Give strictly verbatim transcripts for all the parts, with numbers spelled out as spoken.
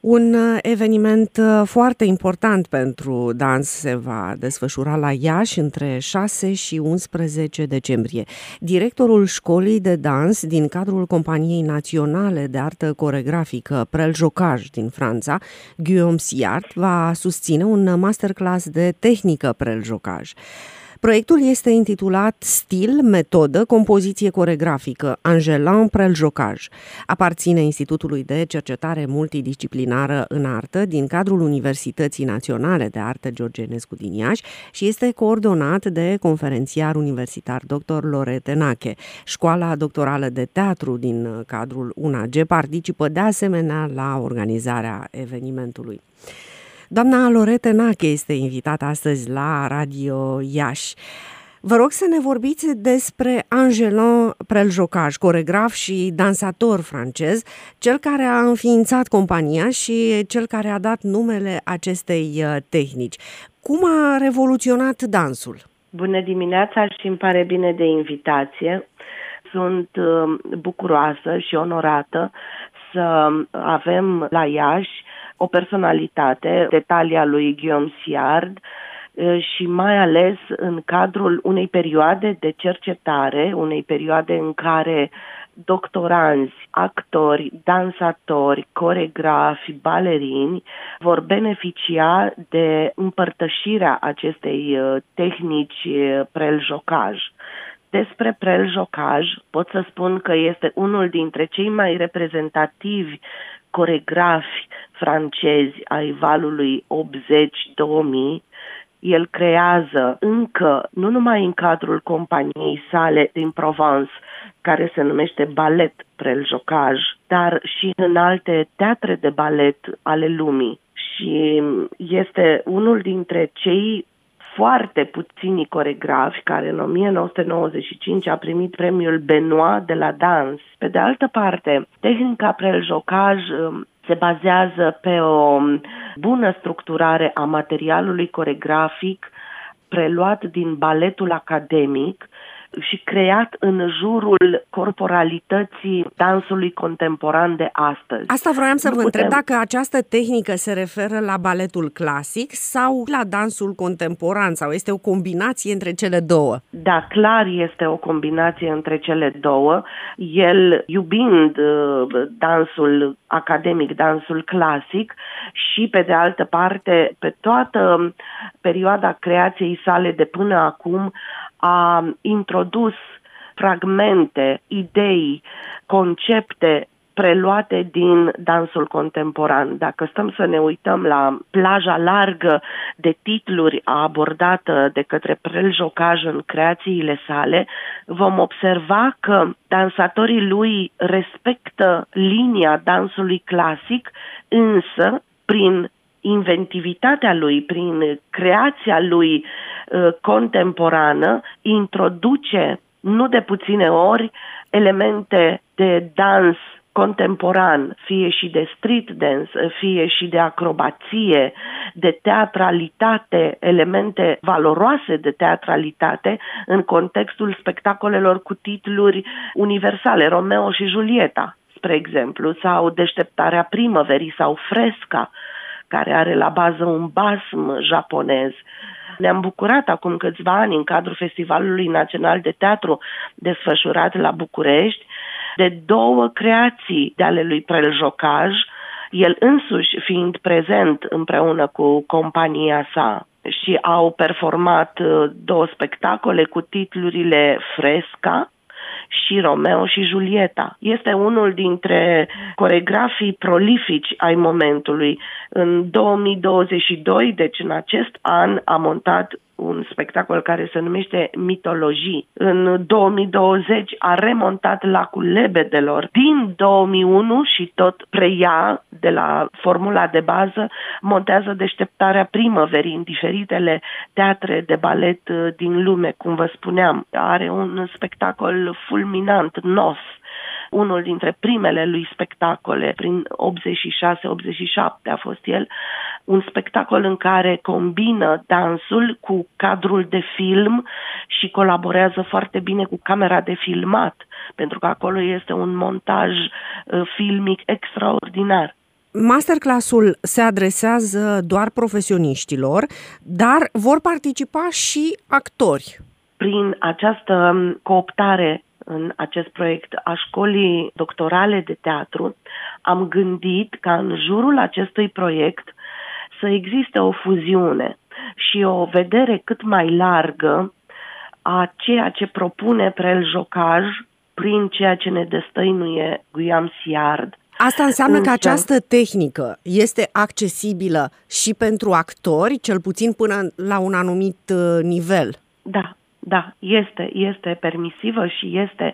Un eveniment foarte important pentru dans se va desfășura la Iași între șase și unsprezece decembrie. Directorul școlii de dans din cadrul Companiei Naționale de Artă Coregrafică Preljocaj din Franța, Guillaume Siart, va susține un masterclass de tehnică preljocaj. Proiectul este intitulat Stil, metodă, compoziție coregrafică, Angelin Preljocaj. Aparține Institutului de Cercetare Multidisciplinară în Artă din cadrul Universității Naționale de Artă George Enescu din Iași și este coordonat de conferențiar universitar doctor Lorette Nache. Școala doctorală de teatru din cadrul U N A G participă de asemenea la organizarea evenimentului. Doamna Lorette Nache este invitată astăzi la Radio Iași. Vă rog să ne vorbiți despre Angelin Preljocaj, coregraf și dansator francez, cel care a înființat compania și cel care a dat numele acestei tehnici. Cum a revoluționat dansul? Bună dimineața și îmi pare bine de invitație. Sunt bucuroasă și onorată să avem la Iași o personalitate de talia lui Guillaume Siart și mai ales în cadrul unei perioade de cercetare, unei perioade în care doctoranzi, actori, dansatori, coregrafi, balerini vor beneficia de împărtășirea acestei tehnici preljocaj. Despre preljocaj pot să spun că este unul dintre cei mai reprezentativi coregrafi francezi ai valului optzeci două mii. El creează încă, nu numai în cadrul companiei sale din Provence, care se numește Ballet Preljocaj, dar și în alte teatre de balet ale lumii. Și este unul dintre cei foarte puțini coregrafi care în o mie nouă sute nouăzeci și cinci a primit premiul Benoit de la dans. Pe de altă parte, tehnica preljocaj se bazează pe o bună structurare a materialului coregrafic preluat din baletul academic și creat în jurul corporalității dansului contemporan de astăzi. Asta vroiam să nu vă putem... întreb dacă această tehnică se referă la baletul clasic sau la dansul contemporan sau este o combinație între cele două? Da, clar este o combinație între cele două. El, iubind uh, dansul academic, dansul clasic și, pe de altă parte, pe toată perioada creației sale de până acum, a introdus fragmente, idei, concepte preluate din dansul contemporan. Dacă stăm să ne uităm la plaja largă de titluri abordată de către preljocaj în creațiile sale, vom observa că dansatorii lui respectă linia dansului clasic, însă prin inventivitatea lui, prin creația lui uh, contemporană, introduce nu de puține ori elemente de dans contemporan, fie și de street dance, fie și de acrobație, de teatralitate, elemente valoroase de teatralitate în contextul spectacolelor cu titluri universale, Romeo și Julieta, spre exemplu, sau Deșteptarea primăverii sau Fresca, care are la bază un basm japonez. Ne-am bucurat acum câțiva ani în cadrul Festivalului Național de Teatru desfășurat la București de două creații de ale lui Preljocaj, el însuși fiind prezent împreună cu compania sa, și au performat două spectacole cu titlurile Fresca și Romeo și Julieta. Este unul dintre coregrafii prolifici ai momentului. În două mii douăzeci și doi, deci în acest an, a montat un spectacol care se numește Mitologii. În două mii douăzeci a remontat Lacul Lebedelor din două mii unu și tot preia de la formula de bază, montează Deșteptarea primăverii în diferitele teatre de balet din lume, cum vă spuneam. Are un spectacol fulminant, Nos, unul dintre primele lui spectacole, prin optzeci și șase optzeci și șapte a fost el, un spectacol în care combină dansul cu cadrul de film și colaborează foarte bine cu camera de filmat, pentru că acolo este un montaj uh, filmic extraordinar. Masterclass-ul se adresează doar profesioniștilor, dar vor participa și actori. Prin această cooptare în acest proiect a școlii doctorale de teatru, am gândit ca în jurul acestui proiect să existe o fuziune și o vedere cât mai largă a ceea ce propune Prel Jocaj prin ceea ce ne destăinuie Guillaume Siard. Asta înseamnă că această tehnică este accesibilă și pentru actori, cel puțin până la un anumit nivel. Da. Da, este, este permisivă și este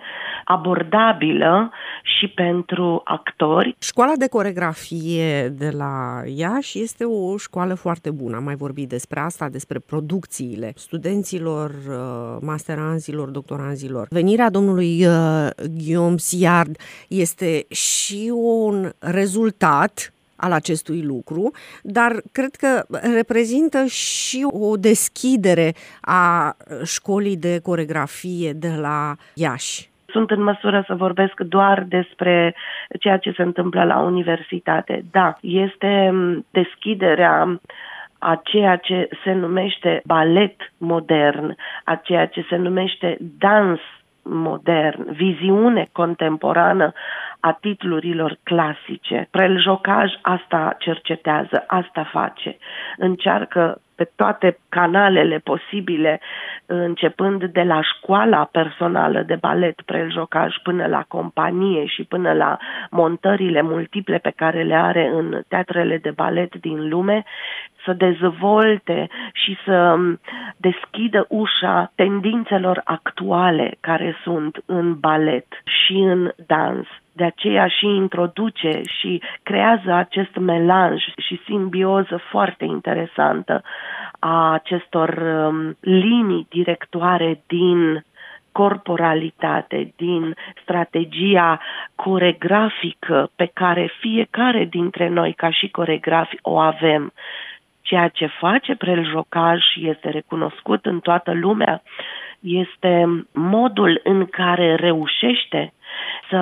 abordabilă și pentru actori. Școala de coreografie de la Iași este o școală foarte bună. Am mai vorbit despre asta, despre producțiile studenților, masteranzilor, doctoranzilor. Venirea domnului Guillaume Siard este și un rezultat al acestui lucru, dar cred că reprezintă și o deschidere a școlii de coreografie de la Iași. Sunt în măsură să vorbesc doar despre ceea ce se întâmplă la universitate. Da, este deschiderea a ceea ce se numește balet modern, a ceea ce se numește dans modern, viziune contemporană a titlurilor clasice. Prel Jocaj asta cercetează, asta face. Încearcă pe toate canalele posibile, începând de la școala personală de balet Prel Jocaj până la companie și până la montările multiple pe care le are în teatrele de balet din lume, să dezvolte și să deschidă ușa tendințelor actuale care sunt în balet și în dans. De aceea și introduce și creează acest melanj și simbioză foarte interesantă a acestor um, linii directoare din corporalitate, din strategia coregrafică pe care fiecare dintre noi ca și coregrafi o avem. Ceea ce face Prel Jocaj și este recunoscut în toată lumea este modul în care reușește să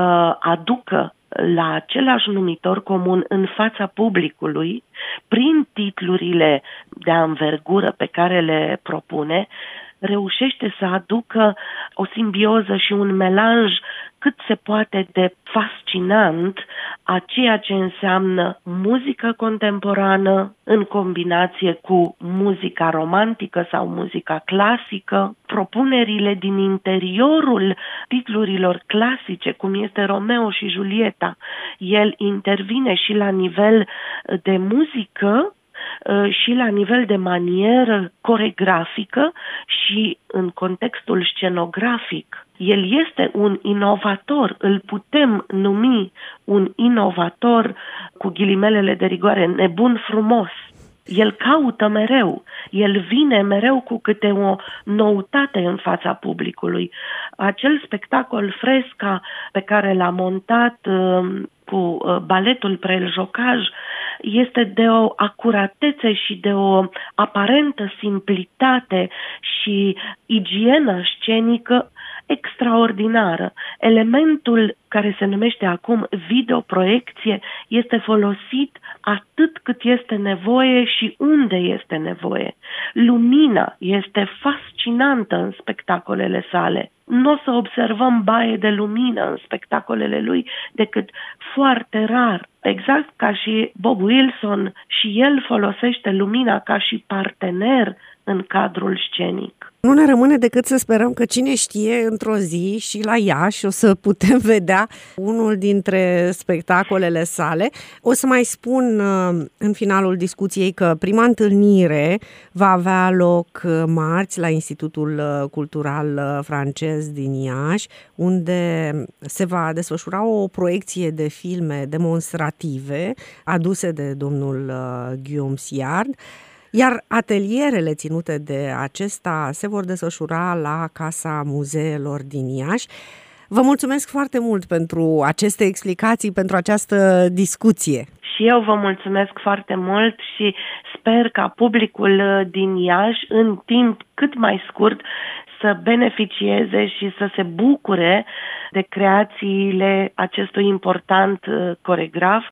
aducă la același numitor comun în fața publicului, prin titlurile de anvergură pe care le propune, reușește să aducă o simbioză și un melanj cât se poate de fascinant a ceea ce înseamnă muzică contemporană în combinație cu muzica romantică sau muzica clasică, propunerile din interiorul titlurilor clasice, cum este Romeo și Julieta. El intervine și la nivel de muzică și la nivel de manieră coregrafică și în contextul scenografic. El este un inovator, îl putem numi un inovator cu ghilimelele de rigoare, nebun frumos. El caută mereu, el vine mereu cu câte o noutate în fața publicului. Acel spectacol Fresca pe care l-a montat uh, cu uh, baletul Prel Jocaj este de o acuratețe și de o aparentă simplitate și igienă scenică extraordinară. Elementul care se numește acum videoproiecție este folosit atât cât este nevoie și unde este nevoie. Lumina este fascinantă în spectacolele sale. Nu o să observăm baie de lumină în spectacolele lui decât foarte rar. Exact ca și Bob Wilson, și el folosește lumina ca și partener în cadrul scenic. Nu ne rămâne decât să sperăm că cine știe într-o zi și la Iași o să putem vedea unul dintre spectacolele sale. O să mai spun în finalul discuției că prima întâlnire va avea loc marți la Institutul Cultural Francez din Iași, unde se va desfășura o proiecție de filme demonstrative aduse de domnul Guillaume Siard. Iar atelierele ținute de acesta se vor desfășura la Casa Muzeelor din Iași. Vă mulțumesc foarte mult pentru aceste explicații, pentru această discuție. Și eu vă mulțumesc foarte mult și sper ca publicul din Iași, în timp cât mai scurt, să beneficieze și să se bucure de creațiile acestui important coregraf